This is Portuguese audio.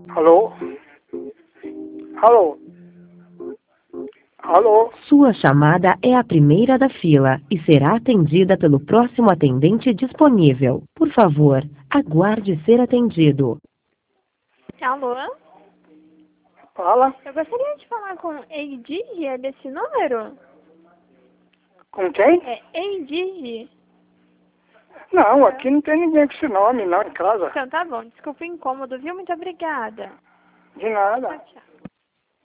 Alô? Alô? Alô? Sua chamada é a primeira da fila e será atendida pelo próximo atendente disponível. Por favor, aguarde ser atendido. Alô? Fala? Eu gostaria de falar com Eidigi, é desse número? Com quem? É Eidigi. Não, aqui não tem ninguém com esse nome, não, em casa. Então tá bom, desculpa o incômodo, viu? Muito obrigada. De nada. Tchau.